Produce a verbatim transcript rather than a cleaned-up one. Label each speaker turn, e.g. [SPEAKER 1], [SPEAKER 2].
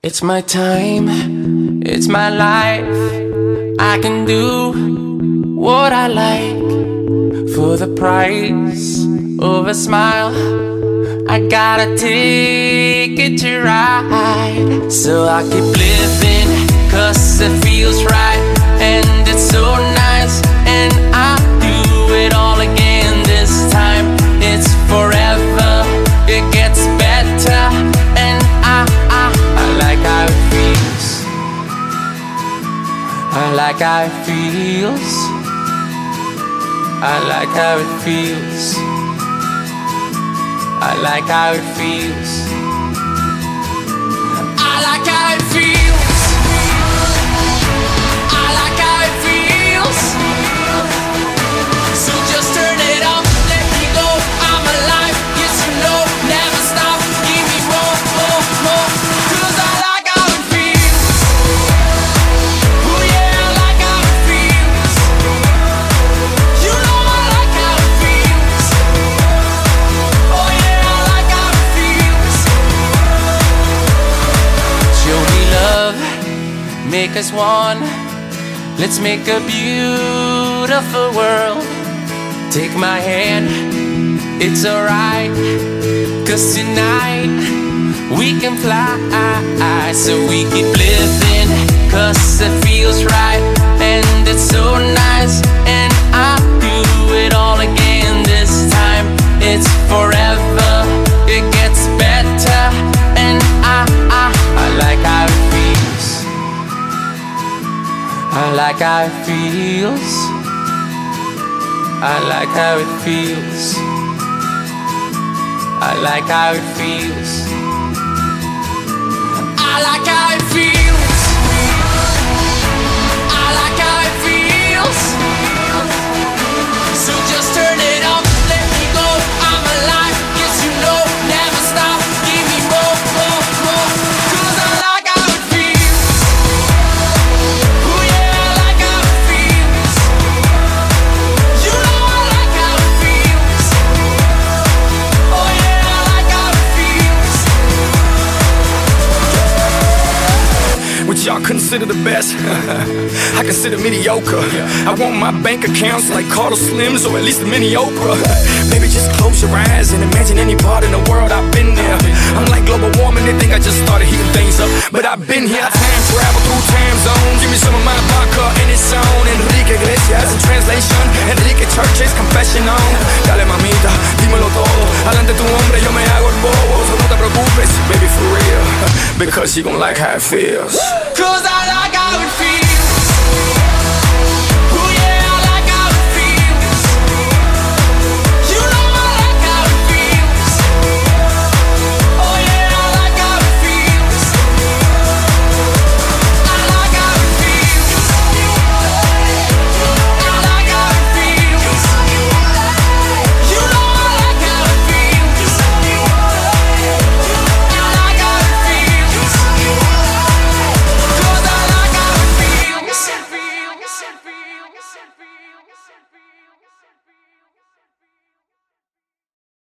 [SPEAKER 1] It's my time, it's my life. I can do what I like for the price of a smile. I got a ticket to ride, so I keep living, cause it feels right. And it's so nice, and I'll do it all again this time. It's forever, it gets better, and I, I, I like how it feels. I like how it feels. I like how it feels. I like how it feels. I like how it feels. I like how it feels. So just turn it up, let me go. I'm alive, yes you know, never stop. Give me more, more, more, cause I like how it feels. Oh yeah, I like how it feels. You know I like how it feels. Oh yeah, I like how it feels. Show me love, make us one. Let's make a beautiful world. Take my hand, it's alright, cause tonight we can fly. So we keep living, cause it feels right. And it's so nice, and I'll do it all again this time. It's forever, it gets better, and I, I, I like how it feels. I like how it feels. I like how it feels. I like how it feels. I like how it feels. I like how it feels. So just turn it up, let me go. I'm alive, yes you know, never stop. Give me more, more, more, cause I like how it feels. Oh yeah, I like how it feels. You know I like how it feels. Oh yeah, I like how it feels.
[SPEAKER 2] What y'all consider the best, I consider mediocre. I want my bank accounts like Carlos Slims, or at least a mini Oprah. Baby, just close your eyes and imagine any part in the world I've been there. I'm like global warming, they think I just started heating things up, but I've been here. I time travel through time zones. Give me some of my vodka and it's on. Enrique Iglesias in translation, Enrique Church's confession on. Dale mamita, dímelo todo. Adelante tu hombre, yo me hago el bobo. So no te preocupes, baby, for real, because you gon' like how it feels.
[SPEAKER 1] Cause I like how it feels.